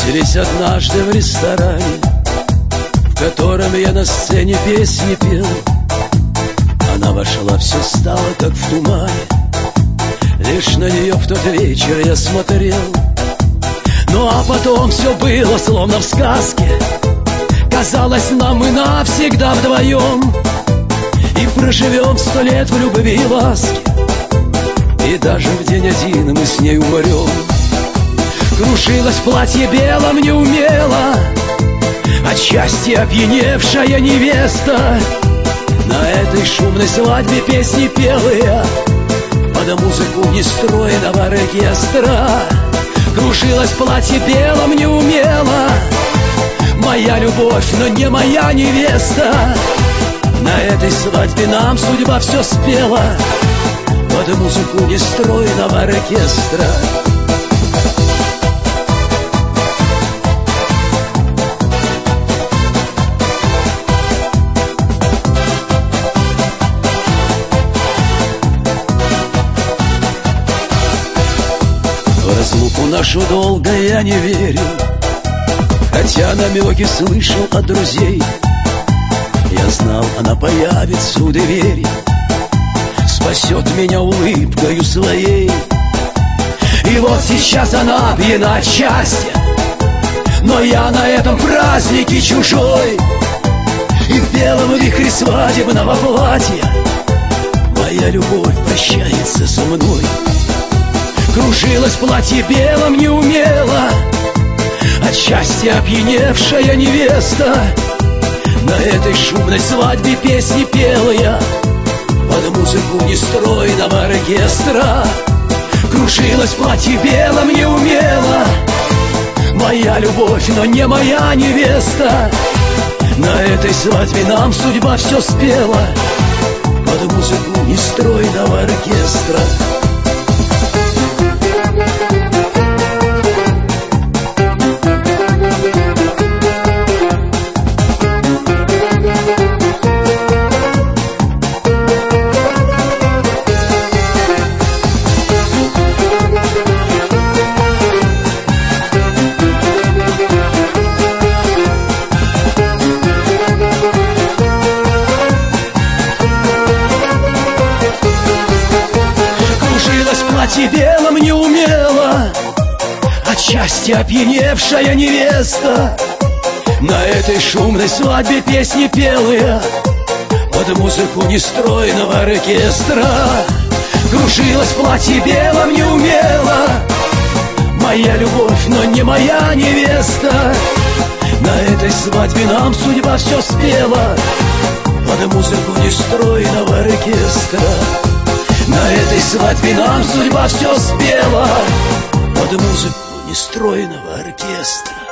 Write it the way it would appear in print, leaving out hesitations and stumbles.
Встретились однажды в ресторане, в котором я на сцене песни пел. Она вошла, все стало как в тумане. Лишь на нее в тот вечер я смотрел. Ну а потом все было словно в сказке. Казалось, нам мы навсегда вдвоем и проживем 100 лет в любви и ласке. И даже в день один мы с ней умрем. Крушилось платье белом неумело от счастья опьяневшая невеста. На этой шумной свадьбе песни пела я под музыку нестройного оркестра. Крушилось платье белом неумело моя любовь, но не моя невеста. На этой свадьбе нам судьба все спела под музыку нестройного оркестра. В разлуку нашу долго я не верил, хотя намеки слышал от друзей. Я знал, она появится у двери, спасет меня улыбкою своей. И вот сейчас она пьяна от счастья, но я на этом празднике чужой. И в белом вихре свадебного платья моя любовь прощается со мной. Кружилось платье белом неумело от счастья опьяневшая невеста. На этой шумной свадьбе песни пела я под музыку нестройного оркестра. Кружилось платье белом неумело моя любовь, но не моя невеста. На этой свадьбе нам судьба все спела под музыку нестройного оркестра. Платье белом неумело от счастья опьяневшая невеста. На этой шумной свадьбе песни пела я под музыку нестройного оркестра. Кружилось платье белом неумело моя любовь, но не моя невеста. На этой свадьбе нам судьба все спела под музыку нестройного оркестра. На этой свадьбе нам судьба все спела под музыку нестройного оркестра.